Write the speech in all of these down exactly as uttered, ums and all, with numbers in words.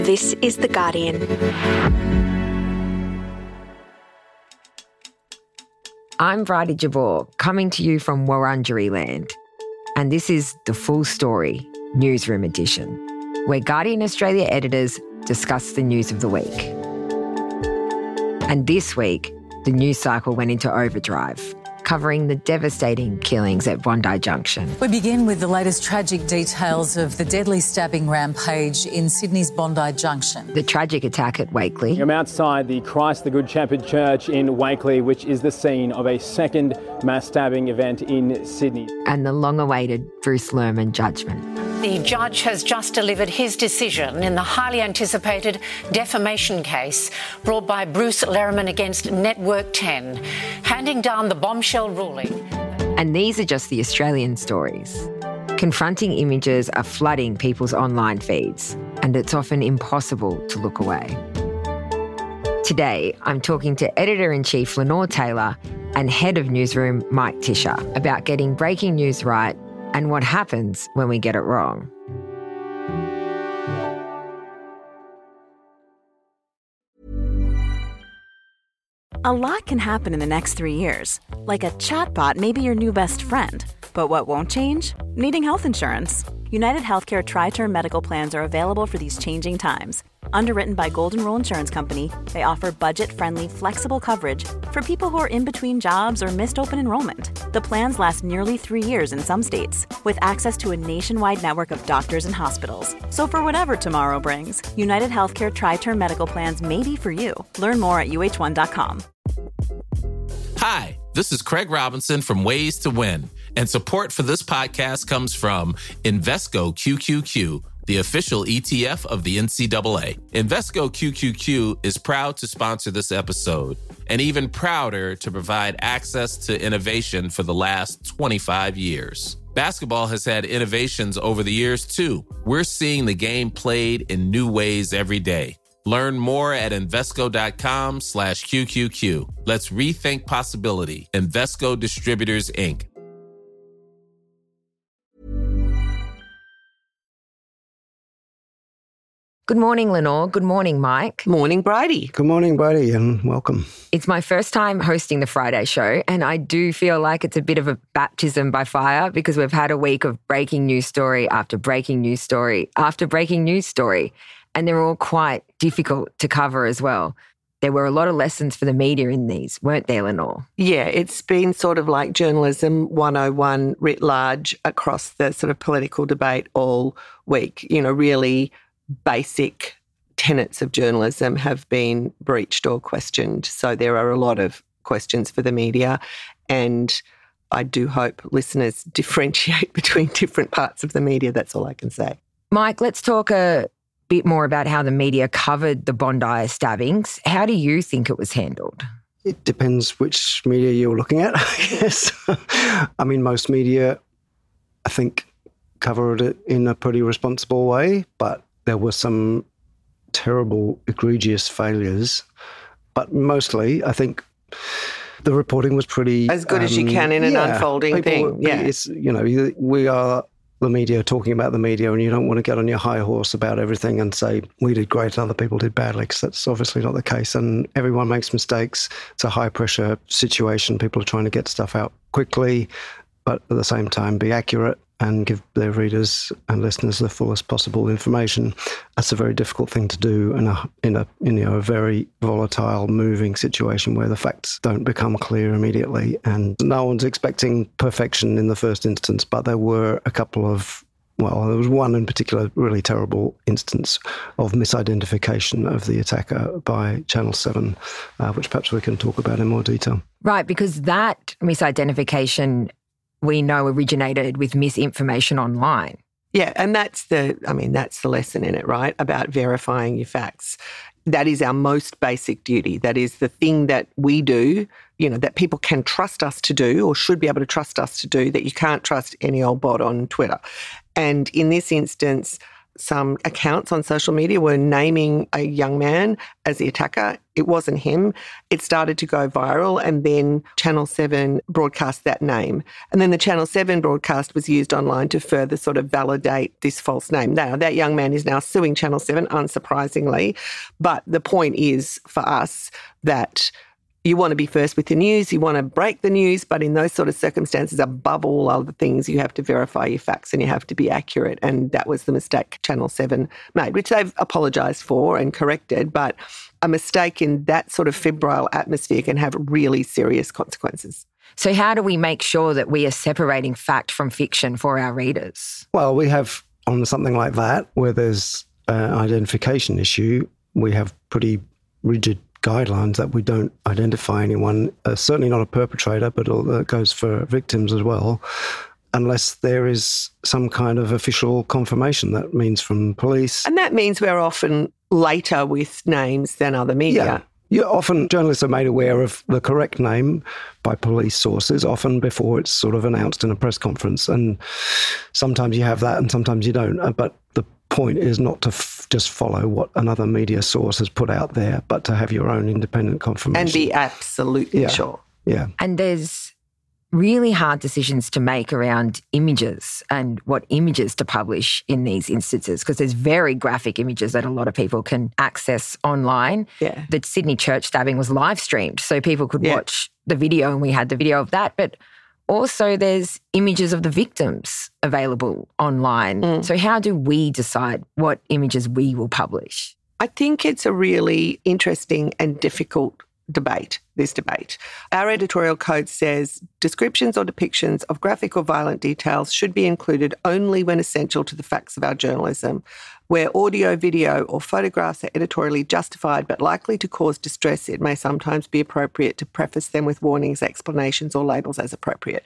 This is The Guardian. I'm Bridie Jabor, coming to you from Wurundjeri land. And this is The Full Story, Newsroom Edition, where Guardian Australia editors discuss the news of the week. And this week, the news cycle went into overdrive, covering the devastating killings at Bondi Junction. We begin with the latest tragic details of the deadly stabbing rampage in Sydney's Bondi Junction. The tragic attack at Wakeley. I'm outside the Christ the Good Shepherd Church in Wakeley, which is the scene of a second mass stabbing event in Sydney. And the long-awaited Bruce Lerman judgment. The judge has just delivered his decision in the highly anticipated defamation case brought by Bruce Lerman against Network ten, handing down the bombshell ruling. And these are just the Australian stories. Confronting images are flooding people's online feeds, and it's often impossible to look away. Today, I'm talking to Editor-in-Chief Lenore Taylor and Head of Newsroom Mike Tischer about getting breaking news right and what happens when we get it wrong. A lot can happen in the next three years. Like a chatbot may be your new best friend. But what won't change? Needing health insurance. United Healthcare Tri-Term Medical Plans are available for these changing times. Underwritten by Golden Rule Insurance Company, they offer budget-friendly, flexible coverage for people who are in between jobs or missed open enrollment. The plans last nearly three years in some states, with access to a nationwide network of doctors and hospitals. So for whatever tomorrow brings, United Healthcare Tri-Term Medical Plans may be for you. Learn more at U H one dot com. Hi, this is Craig Robinson from Ways to Win, and support for this podcast comes from Invesco Q Q Q, the official E T F of the N C double A. Invesco Q Q Q is proud to sponsor this episode, and even prouder to provide access to innovation for the last twenty-five years. Basketball has had innovations over the years, too. We're seeing the game played in new ways every day. Learn more at Invesco.com slash QQQ. Let's rethink possibility. Invesco Distributors, Incorporated. Good morning, Lenore. Good morning, Mike. Morning, Bridie. Good morning, Bridie, and welcome. It's my first time hosting the Friday show, and I do feel like it's a bit of a baptism by fire because we've had a week of breaking news story after breaking news story after breaking news story, and they're all quite difficult to cover as well. There were a lot of lessons for the media in these, weren't there, Lenore? Yeah, it's been sort of like journalism one oh one writ large across the sort of political debate all week. You know, really basic tenets of journalism have been breached or questioned. So there are a lot of questions for the media, and I do hope listeners differentiate between different parts of the media. That's all I can say. Mike, let's talk a bit more about how the media covered the Bondi stabbings. How do you think it was handled? It depends which media you're looking at, I guess. I mean, most media, I think, covered it in a pretty responsible way, but there were some terrible, egregious failures. But mostly, I think the reporting was pretty... As good um, as you can in an yeah, unfolding people, thing. Yeah. It's, you know, we are the media talking about the media, and you don't want to get on your high horse about everything and say, we did great and other people did badly, because that's obviously not the case. And everyone makes mistakes. It's a high-pressure situation. People are trying to get stuff out quickly, but at the same time be accurate and give their readers and listeners the fullest possible information. That's a very difficult thing to do in a in a in you know, a very volatile, moving situation where the facts don't become clear immediately. And no one's expecting perfection in the first instance, but there were a couple of, well, there was one in particular really terrible instance of misidentification of the attacker by Channel seven, uh, which perhaps we can talk about in more detail. Right, because that misidentification we know originated with misinformation online. Yeah, and that's the, I mean, that's the lesson in it, right? About verifying your facts. That is our most basic duty. That is the thing that we do, you know, that people can trust us to do or should be able to trust us to do, that you can't trust any old bot on Twitter. And in this instance, some accounts on social media were naming a young man as the attacker. It wasn't him. It started to go viral, and then Channel seven broadcast that name. And then the Channel seven broadcast was used online to further sort of validate this false name. Now, that young man is now suing Channel seven, unsurprisingly. But the point is for us that you want to be first with the news, you want to break the news, but in those sort of circumstances, above all other things, you have to verify your facts and you have to be accurate. And that was the mistake Channel seven made, which they've apologised for and corrected. But a mistake in that sort of febrile atmosphere can have really serious consequences. So how do we make sure that we are separating fact from fiction for our readers? Well, we have on something like that, where there's an identification issue, we have pretty rigid guidelines that we don't identify anyone, uh, certainly not a perpetrator, but all that goes for victims as well, unless there is some kind of official confirmation. That means from police. And that means we're often later with names than other media. Yeah. Yeah, often journalists are made aware of the correct name by police sources, often before it's sort of announced in a press conference. And sometimes you have that and sometimes you don't. But the point is not to f- just follow what another media source has put out there, but to have your own independent confirmation. And be absolutely yeah. sure. Yeah. And there's really hard decisions to make around images and what images to publish in these instances, because there's very graphic images that a lot of people can access online. Yeah. The Sydney church stabbing was live streamed, so people could yeah. watch the video, and we had the video of that. But also there's images of the victims available online. Mm. So how do we decide what images we will publish? I think it's a really interesting and difficult debate, this debate. Our editorial code says descriptions or depictions of graphic or violent details should be included only when essential to the facts of our journalism. Where audio, video or photographs are editorially justified but likely to cause distress, it may sometimes be appropriate to preface them with warnings, explanations or labels as appropriate.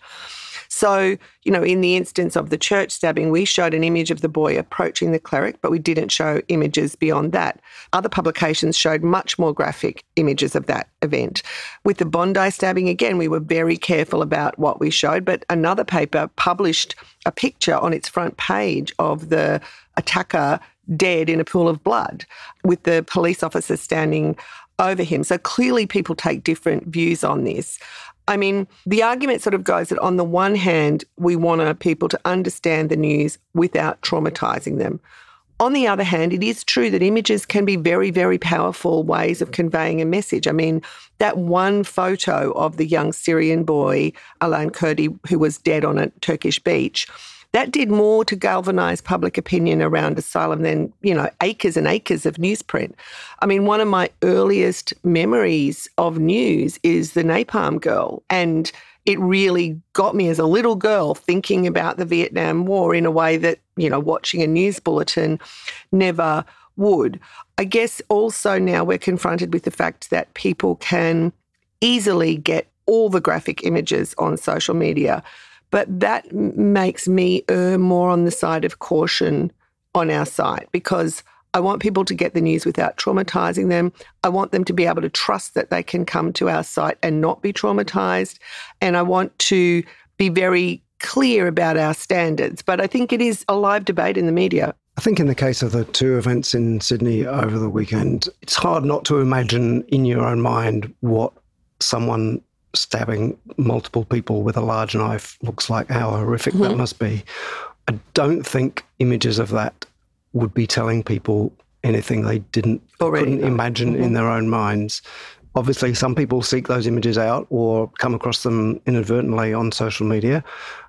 So, you know, in the instance of the church stabbing, we showed an image of the boy approaching the cleric, but we didn't show images beyond that. Other publications showed much more graphic images of that event. With the Bondi stabbing, again, we were very careful about what we showed, but another paper published a picture on its front page of the attacker dead in a pool of blood with the police officer standing over him. So clearly people take different views on this. I mean, the argument sort of goes that on the one hand, we want people to understand the news without traumatising them. On the other hand, it is true that images can be very, very powerful ways of conveying a message. I mean, that one photo of the young Syrian boy, Alan Kurdi, who was dead on a Turkish beach, that did more to galvanise public opinion around asylum than, you know, acres and acres of newsprint. I mean, one of my earliest memories of news is the Napalm Girl, and it really got me as a little girl thinking about the Vietnam War in a way that, you know, watching a news bulletin never would. I guess also now we're confronted with the fact that people can easily get all the graphic images on social media. But that makes me err more on the side of caution on our site, because I want people to get the news without traumatising them. I want them to be able to trust that they can come to our site and not be traumatised. And I want to be very clear about our standards. But I think it is a live debate in the media. I think in the case of the two events in Sydney over the weekend, it's hard not to imagine in your own mind what someone stabbing multiple people with a large knife looks like, how horrific mm-hmm. that must be. I don't think images of that would be telling people anything they didn't Already couldn't know. imagine mm-hmm. in their own minds. Obviously, some people seek those images out or come across them inadvertently on social media,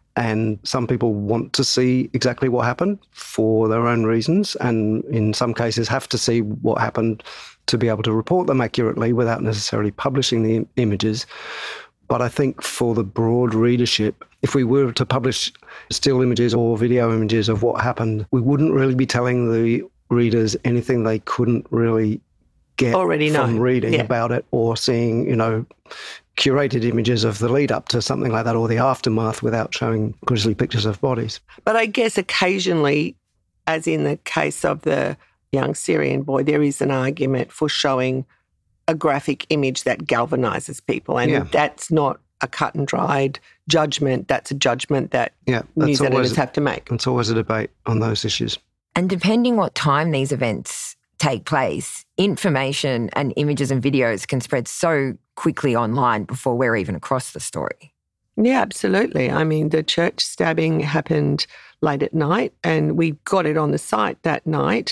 and some people want to see exactly what happened for their own reasons, and in some cases have to see what happened to be able to report them accurately without necessarily publishing the im- images. But I think for the broad readership, if we were to publish still images or video images of what happened, we wouldn't really be telling the readers anything they couldn't really get Already from know. reading yeah. about it or seeing, you know, curated images of the lead up to something like that or the aftermath without showing grisly pictures of bodies. But I guess occasionally, as in the case of the young Syrian boy, there is an argument for showing a graphic image that galvanises people. And yeah. that's not a cut and dried judgment. That's a judgment that yeah, news always, editors have to make. It's always a debate on those issues. And depending what time these events take place, information and images and videos can spread so quickly online before we're even across the story. Yeah, absolutely. I mean, the church stabbing happened late at night and we got it on the site that night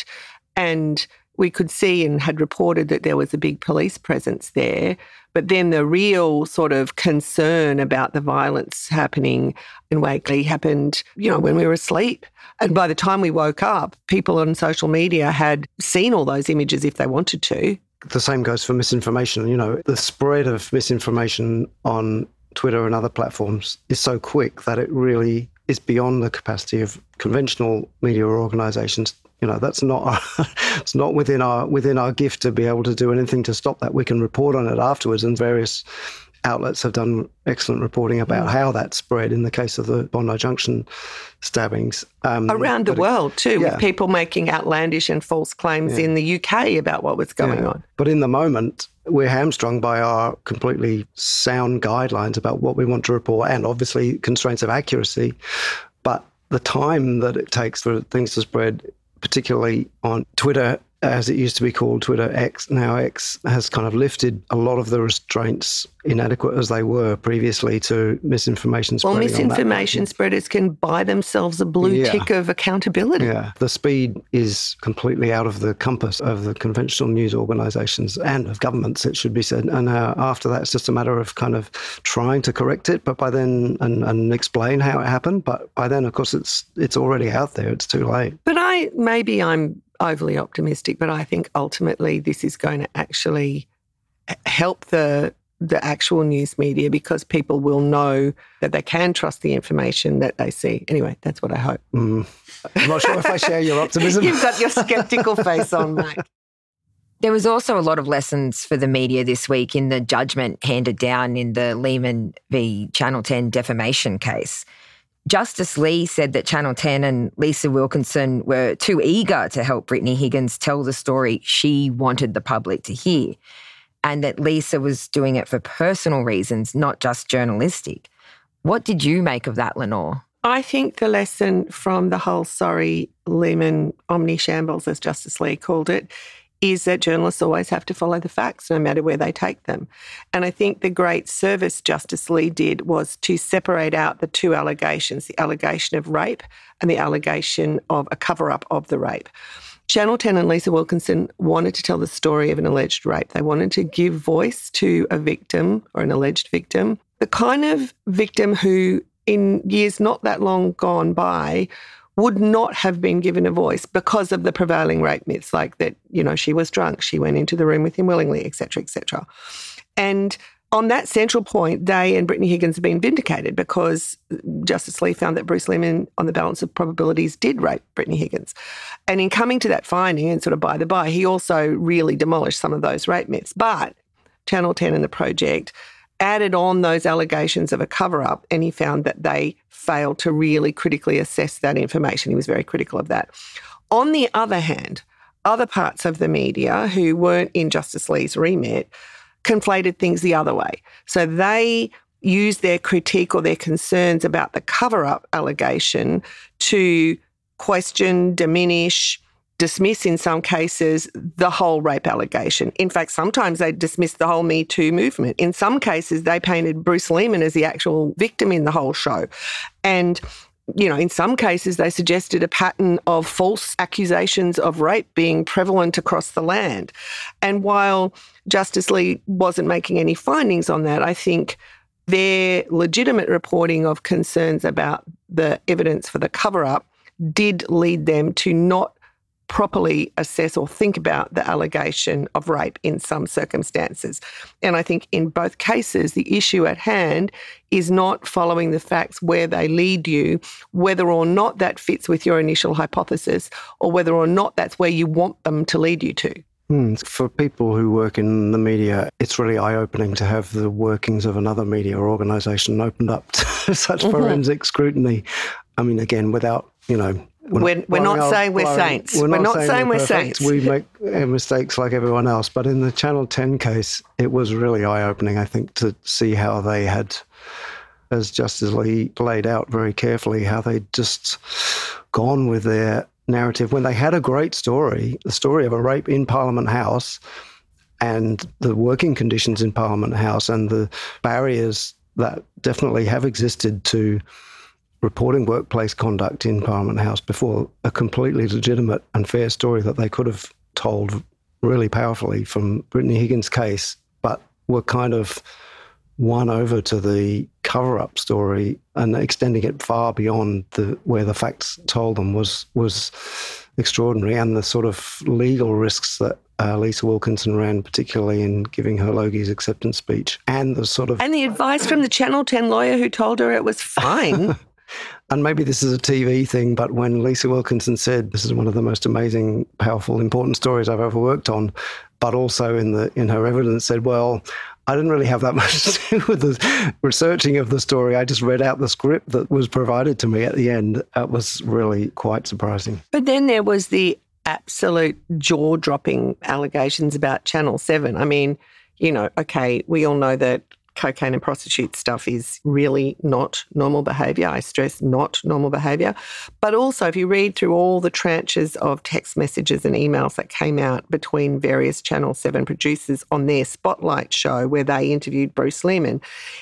and we could see and had reported that there was a big police presence there. But then the real sort of concern about the violence happening in Wakeley happened, you know, when we were asleep. And by the time we woke up, people on social media had seen all those images if they wanted to. The same goes for misinformation. You know, the spread of misinformation on Twitter and other platforms is so quick that it really is beyond the capacity of conventional media organisations. You know, that's not our, it's not within our within our gift to be able to do anything to stop that. We can report on it afterwards, and various outlets have done excellent reporting about how that spread in the case of the Bondi Junction stabbings. Um, Around the world too, yeah. with people making outlandish and false claims yeah. in the U K about what was going yeah. on. But in the moment, we're hamstrung by our completely sound guidelines about what we want to report and obviously constraints of accuracy. But the time that it takes for things to spread, particularly on Twitter, as it used to be called, Twitter X, now X, has kind of lifted a lot of the restraints, inadequate as they were previously, to misinformation spreading. Well, misinformation spreaders can buy themselves a blue yeah. tick of accountability. Yeah, the speed is completely out of the compass of the conventional news organisations and of governments, it should be said. And uh, after that, it's just a matter of kind of trying to correct it, but by then, and, and explain how it happened. But by then, of course, it's it's already out there. It's too late. But I, maybe I'm overly optimistic, but I think ultimately this is going to actually help the the actual news media because people will know that they can trust the information that they see. Anyway, that's what I hope. Mm. I'm not sure if I share your optimism. You've got your sceptical face on, mate. There was also a lot of lessons for the media this week in the judgment handed down in the Lehman v Channel ten defamation case. Justice Lee said that Channel ten and Lisa Wilkinson were too eager to help Brittany Higgins tell the story she wanted the public to hear, and that Lisa was doing it for personal reasons, not just journalistic. What did you make of that, Lenore? I think the lesson from the whole sorry Lehman omni-shambles, as Justice Lee called it, is that journalists always have to follow the facts no matter where they take them. And I think the great service Justice Lee did was to separate out the two allegations, the allegation of rape and the allegation of a cover-up of the rape. Channel ten and Lisa Wilkinson wanted to tell the story of an alleged rape. They wanted to give voice to a victim or an alleged victim, the kind of victim who in years not that long gone by would not have been given a voice because of the prevailing rape myths, like that, you know, she was drunk, she went into the room with him willingly, et cetera, et cetera. And on that central point, they and Brittany Higgins have been vindicated because Justice Lee found that Bruce Lehman, on the balance of probabilities, did rape Brittany Higgins. And in coming to that finding, and sort of by the by, he also really demolished some of those rape myths. But Channel ten and the Project added on those allegations of a cover-up, and he found that they failed to really critically assess that information. He was very critical of that. On the other hand, other parts of the media who weren't in Justice Lee's remit conflated things the other way. So they used their critique or their concerns about the cover-up allegation to question, diminish, dismiss in some cases the whole rape allegation. In fact, sometimes they dismissed the whole Me Too movement. In some cases, they painted Bruce Lehman as the actual victim in the whole show. And, you know, in some cases, they suggested a pattern of false accusations of rape being prevalent across the land. And while Justice Lee wasn't making any findings on that, I think their legitimate reporting of concerns about the evidence for the cover-up did lead them to not properly assess or think about the allegation of rape in some circumstances. And I think in both cases, the issue at hand is not following the facts where they lead you, whether or not that fits with your initial hypothesis or whether or not that's where you want them to lead you to. Hmm. For people who work in the media, it's really eye-opening to have the workings of another media organisation opened up to such mm-hmm. forensic scrutiny. I mean, again, without, you know, We're, we're, we're not out, saying we're blowing, saints. We're not, we're not saying, saying we're, we're saints. We make mistakes like everyone else. But in the Channel ten case, it was really eye-opening, I think, to see how they had, as Justice Lee laid out very carefully, how they'd just gone with their narrative when they had a great story, the story of a rape in Parliament House and the working conditions in Parliament House and the barriers that definitely have existed to reporting workplace conduct in Parliament House before, a completely legitimate and fair story that they could have told really powerfully from Brittany Higgins' case, but were kind of won over to the cover-up story and extending it far beyond the where the facts told them was was extraordinary. And the sort of legal risks that uh, Lisa Wilkinson ran, particularly in giving her Logie's acceptance speech, and the sort of... And the advice from the Channel ten lawyer who told her it was fine. And maybe this is a T V thing, but when Lisa Wilkinson said, this is one of the most amazing, powerful, important stories I've ever worked on, but also in the in her evidence said, well, I didn't really have that much to do with the researching of the story. I just read out the script that was provided to me at the end. It was really quite surprising. But then there was the absolute jaw-dropping allegations about Channel seven. I mean, you know, okay, we all know that cocaine and prostitute stuff is really not normal behaviour. I stress not normal behaviour. But also, if you read through all the tranches of text messages and emails that came out between various Channel seven producers on their Spotlight show where they interviewed Bruce Lehrmann,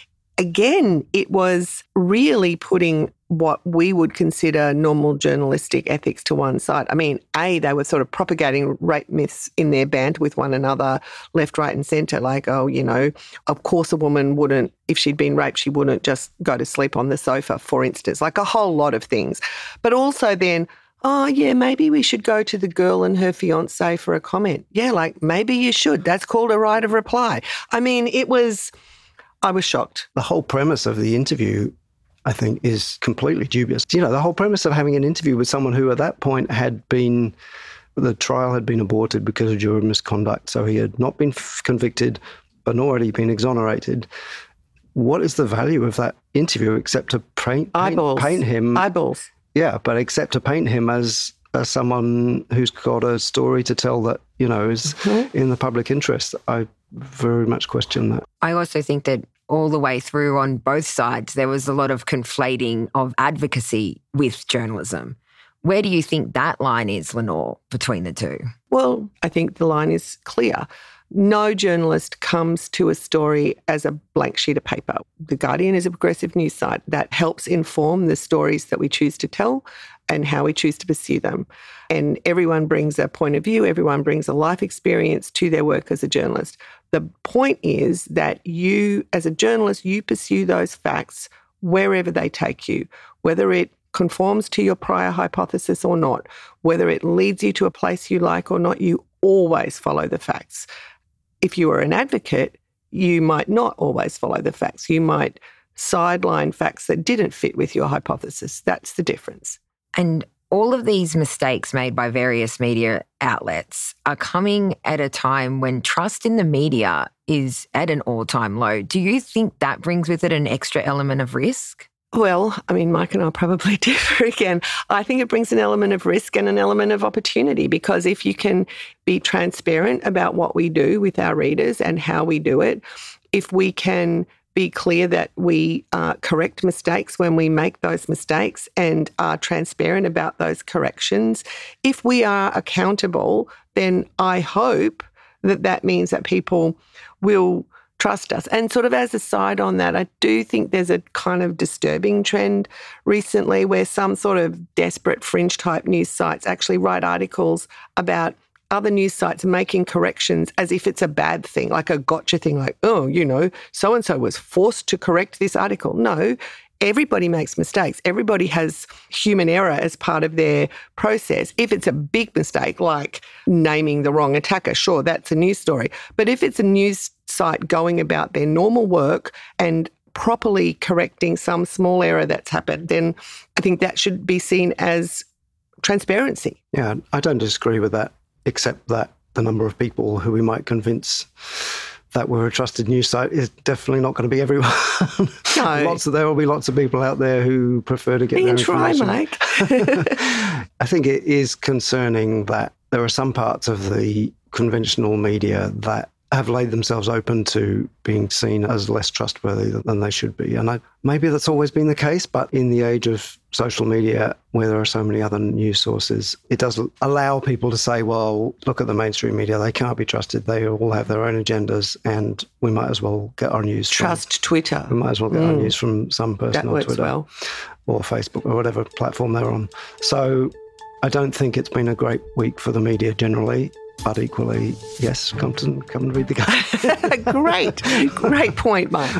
again, it was really putting what we would consider normal journalistic ethics to one side. I mean, A, they were sort of propagating rape myths in their banter with one another, left, right and centre, like, oh, you know, of course a woman wouldn't, if she'd been raped, she wouldn't just go to sleep on the sofa, for instance, like a whole lot of things. But also then, oh, yeah, maybe we should go to the girl and her fiancé for a comment. Yeah, like, maybe you should. That's called a right of reply. I mean, it was... I was shocked. The whole premise of the interview, I think, is completely dubious. You know, the whole premise of having an interview with someone who at that point had been, the trial had been aborted because of juror misconduct, so he had not been f- convicted, but nor had he been exonerated. What is the value of that interview except to paint, paint, paint him? Eyeballs. Yeah, but except to paint him as, as someone who's got a story to tell that, you know, is mm-hmm. in the public interest. I very much question that. I also think that all the way through on both sides, there was a lot of conflating of advocacy with journalism. Where do you think that line is, Lenore, between the two? Well, I think the line is clear. No journalist comes to a story as a blank sheet of paper. The Guardian is a progressive news site that helps inform the stories that we choose to tell and how we choose to pursue them. And everyone brings a point of view, everyone brings a life experience to their work as a journalist. The point is that you, as a journalist, you pursue those facts wherever they take you, whether it conforms to your prior hypothesis or not, whether it leads you to a place you like or not, you always follow the facts. If you are an advocate, you might not always follow the facts. You might sideline facts that didn't fit with your hypothesis. That's the difference. And all of these mistakes made by various media outlets are coming at a time when trust in the media is at an all-time low. Do you think that brings with it an extra element of risk? Well, I mean, Mike and I probably differ again. I think it brings an element of risk and an element of opportunity, because if you can be transparent about what we do with our readers and how we do it, if we can be clear that we uh, correct mistakes when we make those mistakes and are transparent about those corrections, if we are accountable, then I hope that that means that people will trust us. And sort of as a side on that, I do think there's a kind of disturbing trend recently where some sort of desperate fringe type news sites actually write articles about other news sites making corrections as if it's a bad thing, like a gotcha thing, like, oh, you know, so-and-so was forced to correct this article. No, everybody makes mistakes. Everybody has human error as part of their process. If it's a big mistake, like naming the wrong attacker, sure, that's a news story. But if it's a news site going about their normal work and properly correcting some small error that's happened, then I think that should be seen as transparency. Yeah, I don't disagree with that, except that the number of people who we might convince that we're a trusted news site is definitely not going to be everyone. No. lots of, there will be lots of people out there who prefer to get you their try, information. Mike. I think it is concerning that there are some parts of the conventional media that have laid themselves open to being seen as less trustworthy than they should be. And I, maybe that's always been the case, but in the age of social media, where there are so many other news sources, it does allow people to say, well, look at the mainstream media, they can't be trusted, they all have their own agendas, and we might as well get our news Trust from, Twitter. We might as well get mm. our news from some person that on works Twitter well. or Facebook or whatever platform they're on. So I don't think it's been a great week for the media generally. But equally, yes, come to come and read the game. Great, great point, Mike.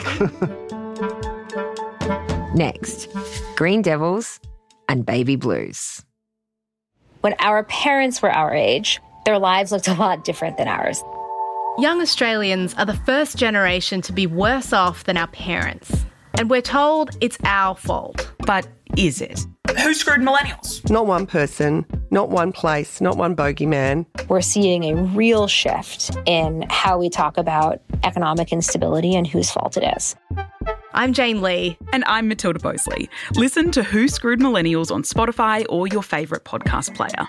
Next, Green Devils and Baby Blues. When our parents were our age, their lives looked a lot different than ours. Young Australians are the first generation to be worse off than our parents. And we're told it's our fault. But is it? Who screwed millennials? Not one person, not one place, not one bogeyman. We're seeing a real shift in how we talk about economic instability and whose fault it is. I'm Jane Lee. And I'm Matilda Bosley. Listen to Who Screwed Millennials on Spotify or your favourite podcast player.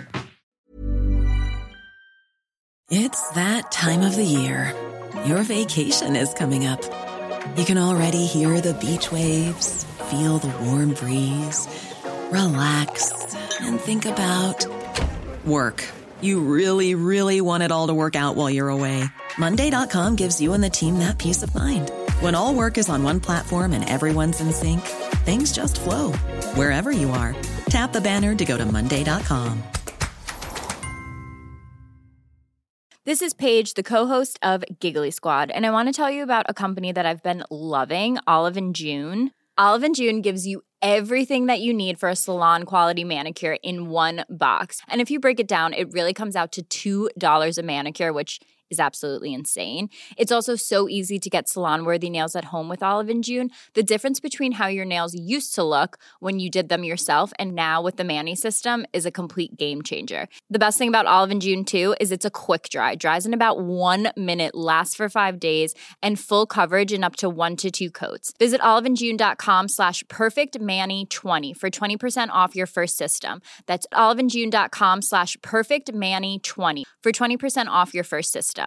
It's that time of the year. Your vacation is coming up. You can already hear the beach waves, feel the warm breeze, relax, and think about work. You really, really want it all to work out while you're away. Monday dot com gives you and the team that peace of mind. When all work is on one platform and everyone's in sync, things just flow. Wherever you are, tap the banner to go to Monday dot com. This is Paige, the co-host of Giggly Squad, and I want to tell you about a company that I've been loving, Olive and June. Olive and June gives you everything that you need for a salon-quality manicure in one box. And if you break it down, it really comes out to two dollars a manicure, which is absolutely insane. It's also so easy to get salon-worthy nails at home with Olive and June. The difference between how your nails used to look when you did them yourself and now with the Mani system is a complete game changer. The best thing about Olive and June, too, is it's a quick dry. Dries in about one minute, lasts for five days, and full coverage in up to one to two coats. Visit oliveandjune.com slash perfectmani20 for twenty percent off your first system. That's oliveandjune.com slash perfectmani20 for twenty percent off your first system.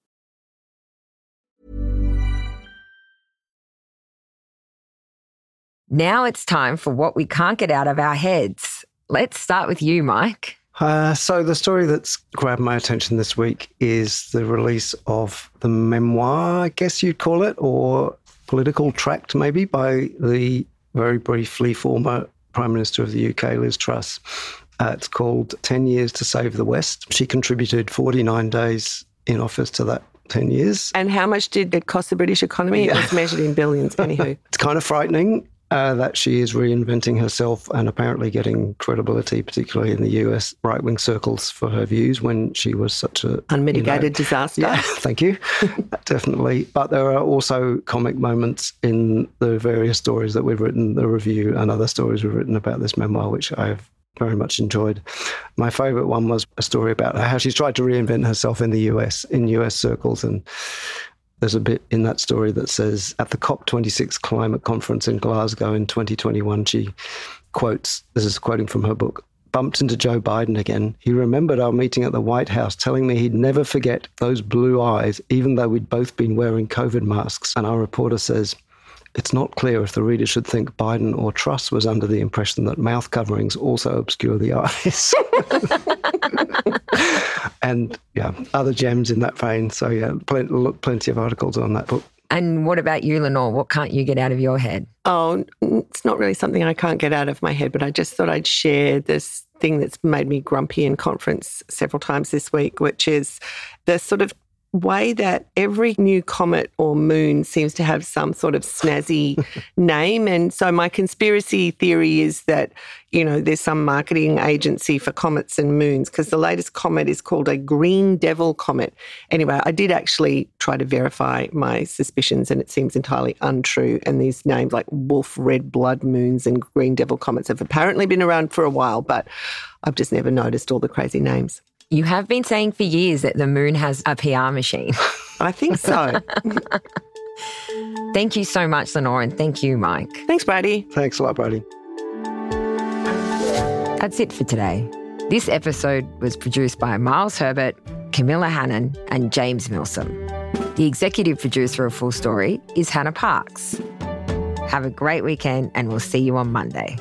Now it's time for what we can't get out of our heads. Let's start with you, Mike. Uh, so the story that's grabbed my attention this week is the release of the memoir, I guess you'd call it, or political tract maybe, by the very briefly former Prime Minister of the U K, Liz Truss. Uh, it's called ten years to Save the West. She contributed forty-nine days in office to that ten years. And how much did it cost the British economy? Yeah. It was measured in billions, anywho. It's kind of frightening uh, that she is reinventing herself and apparently getting credibility, particularly in the U S right-wing circles, for her views when she was such a... unmitigated you know, disaster. Yeah, thank you. Definitely. But there are also comic moments in the various stories that we've written, the review and other stories we've written about this memoir, which I have very much enjoyed. My favourite one was a story about how she's tried to reinvent herself in the U S, in U S circles. And there's a bit in that story that says, at the COP twenty-six climate conference in Glasgow in twenty twenty-one, she quotes, this is quoting from her book, bumped into Joe Biden again. He remembered our meeting at the White House, telling me he'd never forget those blue eyes, even though we'd both been wearing COVID masks. And our reporter says, it's not clear if the reader should think Biden or Truss was under the impression that mouth coverings also obscure the eyes. And, yeah, other gems in that vein. So, yeah, plenty, plenty of articles on that book. And what about you, Lenore? What can't you get out of your head? Oh, it's not really something I can't get out of my head, but I just thought I'd share this thing that's made me grumpy in conference several times this week, which is the sort of way that every new comet or moon seems to have some sort of snazzy name. And so my conspiracy theory is that, you know, there's some marketing agency for comets and moons, because the latest comet is called a Green Devil comet. Anyway, I did actually try to verify my suspicions, and it seems entirely untrue. And these names like Wolf Red Blood Moons and Green Devil comets have apparently been around for a while, but I've just never noticed all the crazy names. You have been saying for years that the moon has a P R machine. I think so. Thank you so much, Lenore, and thank you, Mike. Thanks, Brady. Thanks a lot, Brady. That's it for today. This episode was produced by Miles Herbert, Camilla Hannon and James Milsom. The executive producer of Full Story is Hannah Parks. Have a great weekend and we'll see you on Monday.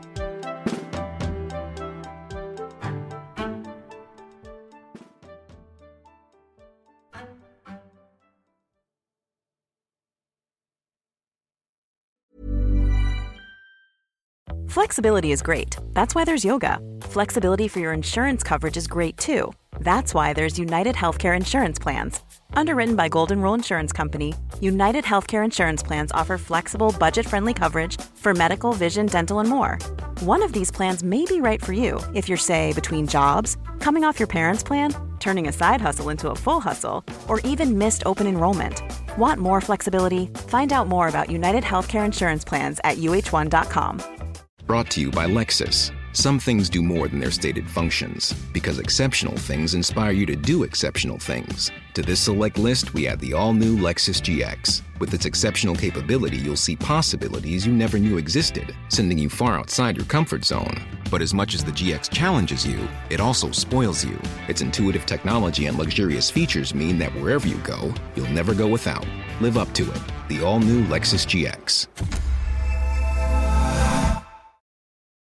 Flexibility is great. That's why there's yoga. Flexibility for your insurance coverage is great too. That's why there's United Healthcare Insurance Plans. Underwritten by Golden Rule Insurance Company, United Healthcare Insurance Plans offer flexible, budget-friendly coverage for medical, vision, dental, and more. One of these plans may be right for you if you're, say, between jobs, coming off your parents' plan, turning a side hustle into a full hustle, or even missed open enrollment. Want more flexibility? Find out more about United Healthcare Insurance Plans at U H one dot com. Brought to you by Lexus. Some things do more than their stated functions, because exceptional things inspire you to do exceptional things. To this select list, we add the all-new Lexus G X. With its exceptional capability, you'll see possibilities you never knew existed, sending you far outside your comfort zone. But as much as the G X challenges you, it also spoils you. Its intuitive technology and luxurious features mean that wherever you go, you'll never go without. Live up to it. The all-new Lexus G X.